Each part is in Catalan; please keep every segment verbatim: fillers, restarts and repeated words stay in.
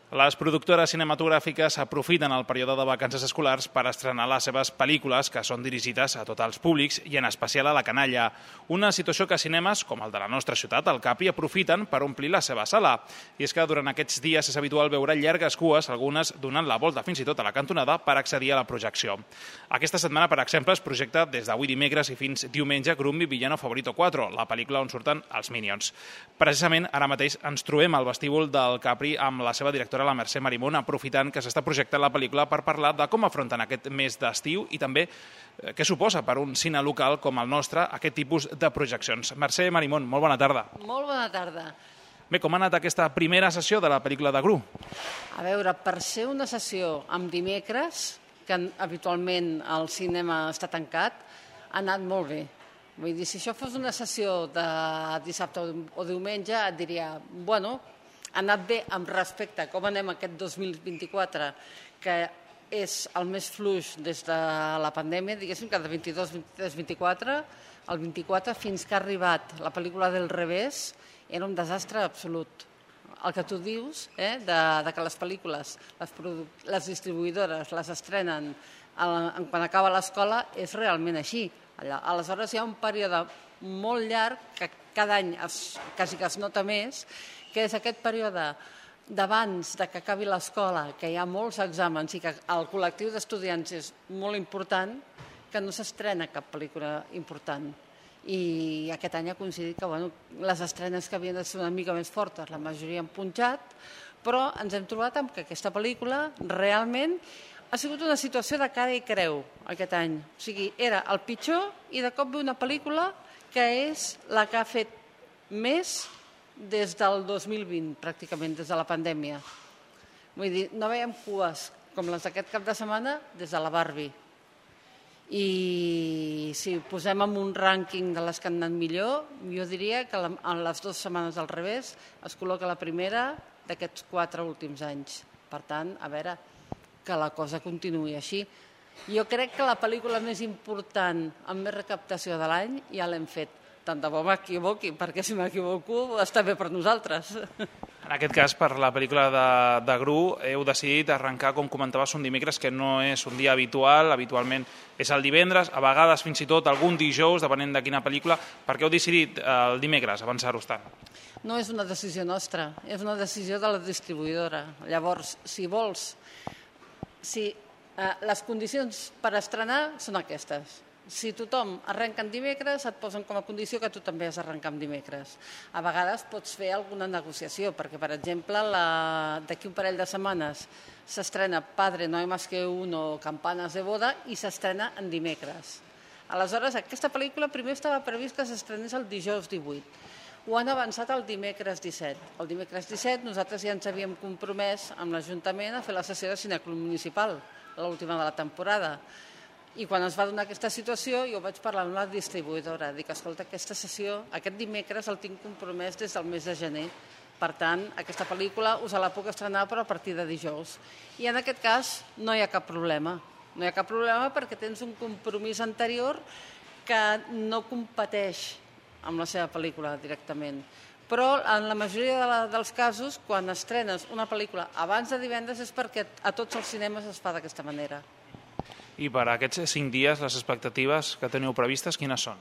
Les productores cinematogràfiques aprofiten el període de vacances escolars per estrenar les seves pel·lícules, que són dirigides a tots els públics i en especial a la canalla. Una situació que cinemes, com el de la nostra ciutat, el Capri, aprofiten per omplir la seva sala. I és que durant aquests dies és habitual veure llargues cues, algunes donant la volta fins i tot a la cantonada per accedir a la projecció. Aquesta setmana, per exemple, es projecta des d'avui dimecres i fins diumenge Grumby Villano Favorito quatre, la pel·lícula on surten els Minions. Precisament ara mateix ens trobem al vestíbul del Capri amb la seva directora, la Mercè Marimón, aprofitant que s'està projectant la pel·lícula per parlar de com afronten aquest mes d'estiu i també què suposa per un cine local com el nostre aquest tipus de projeccions. Mercè Marimón, molt bona tarda. Molt bona tarda. Bé, com ha anat aquesta primera sessió de la pel·lícula de Gru? A veure, per ser una sessió amb dimecres, que habitualment el cinema està tancat, ha anat molt bé. Vull dir, si això fos una sessió de dissabte o diumenge, et diria, bueno, ha anat bé amb respecte a com anem aquest dos mil vint-i-quatre, que és el més fluix des de la pandèmia, diguéssim que de vint-i-dos, vint-i-tres, vint-i-quatre, el vint-i-quatre fins que ha arribat la pel·lícula del revés, era un desastre absolut. El que tu dius, eh, de, de que les pel·lícules, les, les distribuïdores les estrenen el, quan acaba l'escola, és realment així. Aleshores hi ha un període molt llarg que cada any es, quasi que es nota més, que és aquest període d'abans de que acabi l'escola, que hi ha molts exàmens i que el col·lectiu d'estudiants és molt important, que no s'estrena cap pel·lícula important. I aquest any ha coincidit que bueno, les estrenes que havien de ser una mica més fortes, la majoria han punxat, però ens hem trobat amb que aquesta pel·lícula realment ha sigut una situació de cara i creu aquest any. O sigui, era el pitjor i de cop ve una pel·lícula que és la que ha fet més des del dos mil vint, pràcticament, des de la pandèmia. Vull dir, no veiem cues com les d'aquest cap de setmana des de la Barbie. I si posem en un rànquing de les que han anat millor, jo diria que en les dues setmanes al revés es col·loca la primera d'aquests quatre últims anys. Per tant, a veure, que la cosa continuï així. Jo crec que la pel·lícula més important amb més recaptació de l'any ja l'hem fet. Tant de bo m'equivoqui, perquè si m'equivoco està bé per nosaltres. En aquest cas, per la pel·lícula de, de Gru, heu decidit arrencar, com comentaves, un dimecres que no és un dia habitual, habitualment és el divendres, a vegades fins i tot algun dijous, depenent de quina pel·lícula. Per què heu decidit el dimecres avançar-vos tant? No és una decisió nostra, és una decisió de la distribuïdora. Llavors, si vols, si eh, les condicions per estrenar són aquestes. Si tothom arrenca en dimecres, et posen com a condició que tu també has d'arrencar en dimecres. A vegades pots fer alguna negociació, perquè, per exemple, d'aquí un parell de setmanes s'estrena Padre no hay más que uno o Campanas de boda i s'estrena en dimecres. Aleshores, aquesta pel·lícula primer estava previst que s'estrenés el dijous divuit. Ho han avançat al dimecres disset. El dimecres disset nosaltres ja ens havíem compromès amb l'Ajuntament a fer la sessió de Cineclub Municipal, l'última de la temporada. I quan es va donar aquesta situació, jo vaig parlar amb la distribuïdora. Dic, escolta, aquesta sessió, aquest dimecres el tinc compromès des del mes de gener. Per tant, aquesta pel·lícula us la puc estrenar però a partir de dijous. I en aquest cas no hi ha cap problema. No hi ha cap problema perquè tens un compromís anterior que no competeix amb la seva pel·lícula directament. Però en la majoria de la, dels casos, quan estrenes una pel·lícula abans de divendres és perquè a tots els cinemes es fa d'aquesta manera. I per aquests cinc dies, les expectatives que teniu previstes, quines són?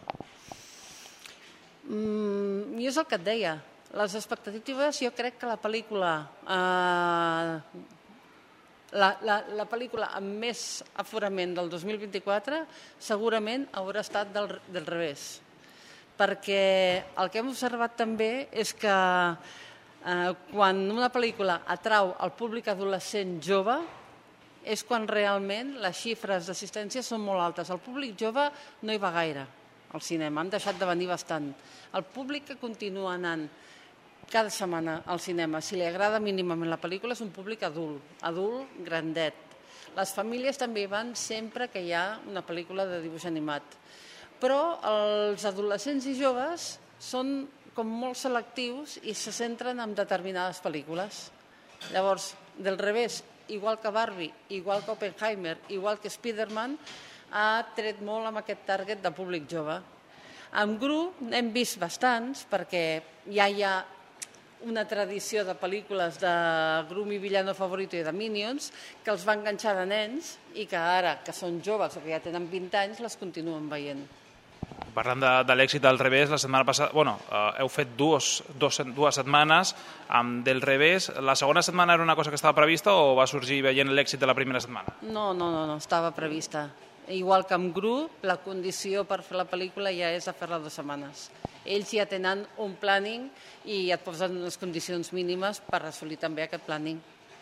Mm, jo és el que et deia. Les expectatives, jo crec que la pel·lícula, eh, la, la, la pel·lícula amb més aforament del dos mil vint-i-quatre segurament haurà estat del, del revés. Perquè el que hem observat també és que eh, quan una pel·lícula atrau al públic adolescent jove, és quan realment les xifres d'assistència són molt altes. El públic jove no hi va gaire al cinema, han deixat de venir bastant. El públic que continua anant cada setmana al cinema, si li agrada mínimament la pel·lícula, és un públic adult, adult grandet. Les famílies també hi van sempre que hi ha una pel·lícula de dibuix animat. Però els adolescents i joves són com molt selectius i se centren en determinades pel·lícules. Llavors, del revés, igual que Barbie, igual que Oppenheimer, igual que Spider-Man, ha tret molt amb aquest target de públic jove. Amb Gru n'hem vist bastants perquè ja hi ha una tradició de pel·lícules de Gru mi villano favorito i de Minions que els va enganxar de nens i que ara, que són joves o que ja tenen vint anys, les continuen veient. Parlant de, de l'èxit del revés, la setmana passada, bueno, eh, heu fet dues, dos, dues setmanes amb del revés. La segona setmana era una cosa que estava prevista o va sorgir veient l'èxit de la primera setmana? No, no, no, no, estava prevista. Igual que amb Gru, la condició per fer la pel·lícula ja és de fer-la dues setmanes. Ells ja tenen un planning i et posen les condicions mínimes per assolir també aquest planning.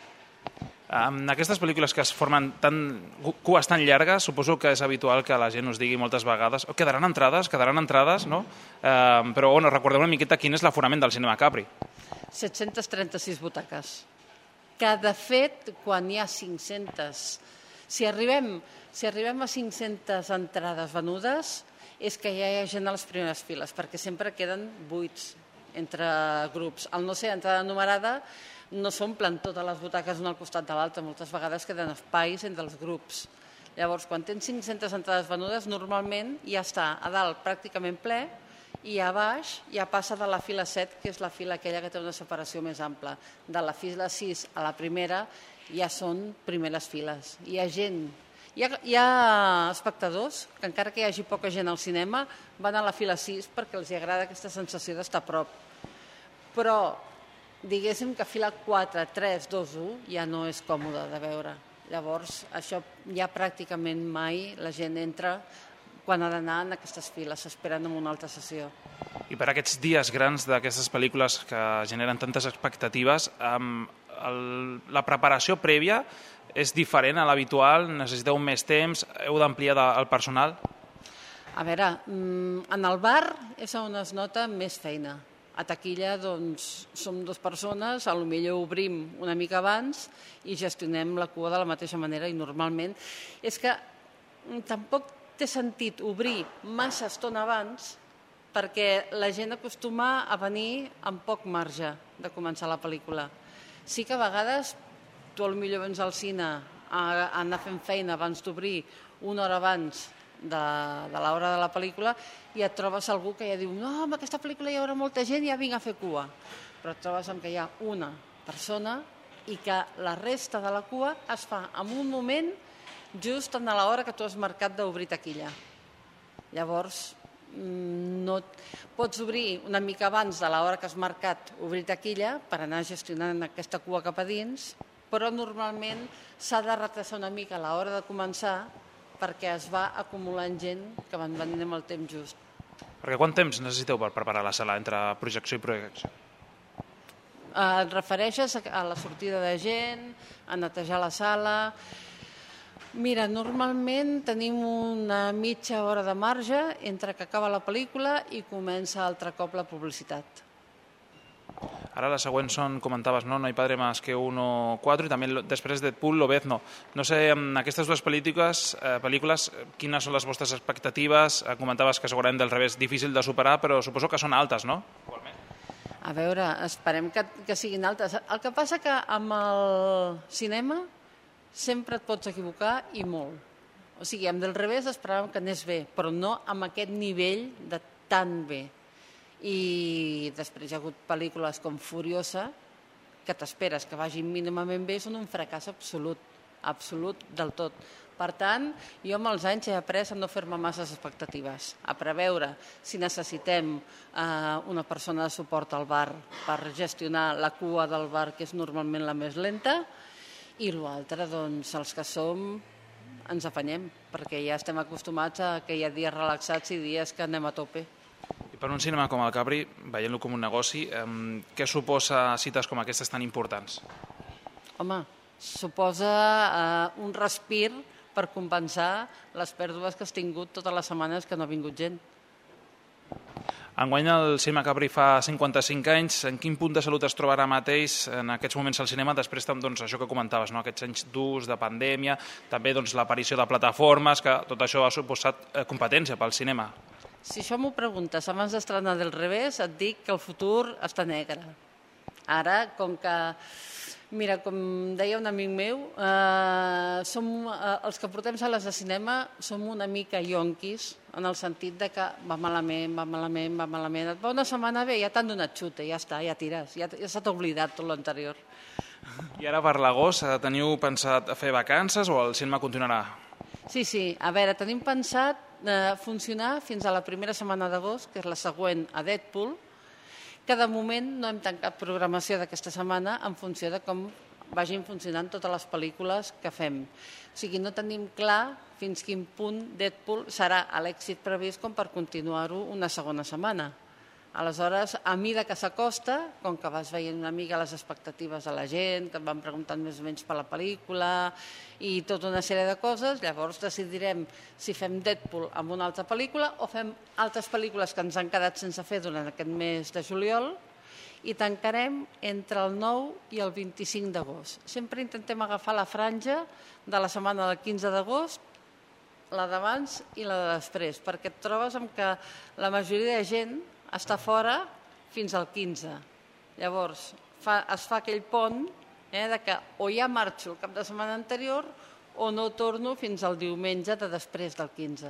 En aquestes pel·lícules que es formen tan, cues tan llargues, suposo que és habitual que la gent us digui moltes vegades oh, quedaran entrades, quedaran entrades, no? Eh, però bueno, recordeu una miqueta quin és l'aforament del cinema Capri. set-centes trenta-sis butaques. Que, de fet, quan hi ha cinc-centes... Si arribem, si arribem a cinc-centes entrades venudes, és que ja hi ha gent a les primeres files, perquè sempre queden buits entre grups. Al no ser entrada numerada, no s'omplen totes les butaques una al costat de l'altra, moltes vegades queden espais entre els grups. Llavors, quan tens cinc-centes entrades venudes, normalment ja està a dalt pràcticament ple i a baix ja passa de la fila set, que és la fila aquella que té una separació més ampla. De la fila sis a la primera ja són primeres files. Hi ha gent, hi ha, hi ha espectadors que encara que hi hagi poca gent al cinema van a la fila sis perquè els agrada aquesta sensació d'estar a prop. Però diguéssim que fila quatre, tres, dos, u ja no és còmode de veure. Llavors, això ja pràcticament mai la gent entra quan ha d'anar en aquestes files, esperant en una altra sessió. I per aquests dies grans d'aquestes pel·lícules que generen tantes expectatives, um, el, la preparació prèvia és diferent a l'habitual? Necessiteu més temps? Heu d'ampliar el personal? A veure, en el bar és on es nota més feina. A taquilla, doncs, som dues persones, potser obrim una mica abans i gestionem la cua de la mateixa manera i normalment és que tampoc té sentit obrir massa estona abans perquè la gent acostuma a venir amb poc marge de començar la pel·lícula. Sí que a vegades tu potser vens al cine a anar fent feina abans d'obrir una hora abans de, de l'hora de la pel·lícula i et trobes algú que ja diu no, amb aquesta pel·lícula hi haurà molta gent i ja vinc a fer cua. Però et trobes amb que hi ha una persona i que la resta de la cua es fa en un moment just en l'hora que tu has marcat d'obrir taquilla. Llavors, no, pots obrir una mica abans de l'hora que has marcat obrir taquilla per anar gestionant aquesta cua cap a dins, però normalment s'ha de retrasar una mica a l'hora de començar perquè es va acumulant gent que van venint amb el temps just. Perquè quant temps necessiteu per preparar la sala entre projecció i projecció? Et refereixes a la sortida de gent, a netejar la sala... Mira, normalment tenim una mitja hora de marge entre que acaba la pel·lícula i comença altre cop la publicitat. Ara la següent són, comentaves, no, no hay padre más que uno, quatre, i també després Deadpool, Lobezno. No sé, en aquestes dues pel·lícules, eh, pel·lícules, quines són les vostres expectatives? Eh, comentaves que segurament del revés difícil de superar, però suposo que són altes, no? A veure, esperem que, que siguin altes. El que passa que amb el cinema sempre et pots equivocar i molt. O sigui, amb del revés esperàvem que anés bé, però no amb aquest nivell de tan bé. I després hi ha hagut pel·lícules com Furiosa, que t'esperes que vagin mínimament bé, són un fracàs absolut, absolut del tot. Per tant, jo amb els anys he après a no fer-me masses expectatives, a preveure si necessitem eh, una persona de suport al bar per gestionar la cua del bar, que és normalment la més lenta, i l'altre, doncs, els que som ens afanyem, perquè ja estem acostumats a que hi ha dies relaxats i dies que anem a tope. I per un cinema com el Capri, veient-lo com un negoci, eh, què suposa cites com aquestes tan importants? Home, suposa eh, un respir per compensar les pèrdues que has tingut totes les setmanes que no ha vingut gent. Enguany el cinema Capri fa cinquanta-cinc anys. En quin punt de salut es troba ara mateix en aquests moments al cinema, després doncs, això que comentaves, no? Aquests anys durs de pandèmia, també doncs, l'aparició de plataformes, que tot això ha suposat eh, competència pel cinema? Si això m'ho preguntes abans d'estrenar del revés, et dic que el futur està negre. Ara, com que Mira, com deia un amic meu, eh, som, eh, els que portem sales de cinema som una mica yonquis, en el sentit de que va malament, va malament, va malament. Et va una setmana bé, ja t'han donat xute, ja està, ja tires, ja, ja se t'ha oblidat tot l'anterior. I ara per l'agost teniu pensat fer vacances o el cinema continuarà? Sí, sí, a veure, tenim pensat eh, funcionar fins a la primera setmana d'agost, que és la següent a Deadpool, que de moment no hem tancat programació d'aquesta setmana en funció de com vagin funcionant totes les pel·lícules que fem. O sigui, no tenim clar fins quin punt Deadpool serà l'èxit previst com per continuar-ho una segona setmana. Aleshores, a mida que s'acosta, com que vas veient una mica les expectatives de la gent, que et van preguntant més o menys per la pel·lícula i tota una sèrie de coses, llavors decidirem si fem Deadpool amb una altra pel·lícula o fem altres pel·lícules que ens han quedat sense fer durant aquest mes de juliol i tancarem entre el nou i el vint-i-cinc d'agost. Sempre intentem agafar la franja de la setmana del quinze d'agost, la d'abans i la de després, perquè et trobes amb que la majoria de gent està fora fins al quinze. Llavors, fa, es fa aquell pont eh, de que o ja marxo el cap de setmana anterior o no torno fins al diumenge de després del quinze.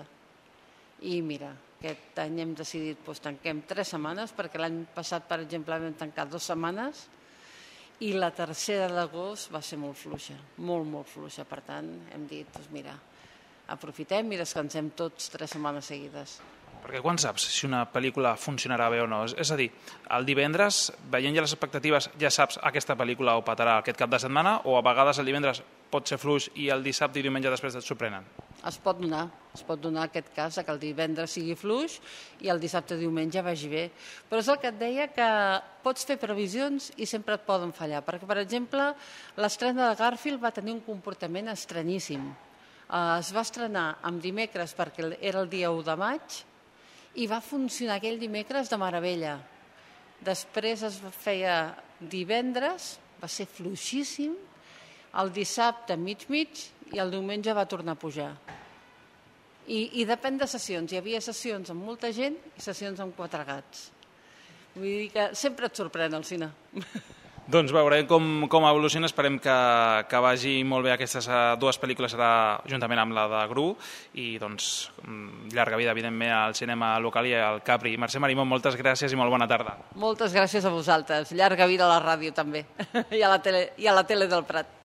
I mira, aquest any hem decidit doncs, tanquem tres setmanes, perquè l'any passat, per exemple, vam tancar dues setmanes i la tercera d'agost va ser molt fluixa, molt, molt fluixa. Per tant, hem dit, doncs mira, aprofitem i descansem tots tres setmanes seguides. Perquè quan saps si una pel·lícula funcionarà bé o no? És a dir, el divendres, veient ja les expectatives, ja saps aquesta pel·lícula ho petarà aquest cap de setmana o a vegades el divendres pot ser fluix i el dissabte i diumenge després et sorprenen? Es pot donar, es pot donar aquest cas que el divendres sigui fluix i el dissabte i diumenge vagi bé. Però és el que et deia, que pots fer previsions i sempre et poden fallar. Perquè, per exemple, l'estrena de Garfield va tenir un comportament estranyíssim. Es va estrenar amb dimecres perquè era el dia u de maig i va funcionar aquell dimecres de meravella. Després es feia divendres, va ser fluixíssim, el dissabte mig-mig i el diumenge va tornar a pujar. I, i depèn de sessions. Hi havia sessions amb molta gent i sessions amb quatre gats. Vull dir que sempre et sorprèn el cine. Doncs veurem com, com evoluciona, esperem que, que vagi molt bé aquestes dues pel·lícules, serà juntament amb la de Gru, i doncs llarga vida, evidentment, al cinema local i al Capri. Mercè Marimon, moltes gràcies i molt bona tarda. Moltes gràcies a vosaltres. Llarga vida a la ràdio també, i a la tele, i a la tele del Prat.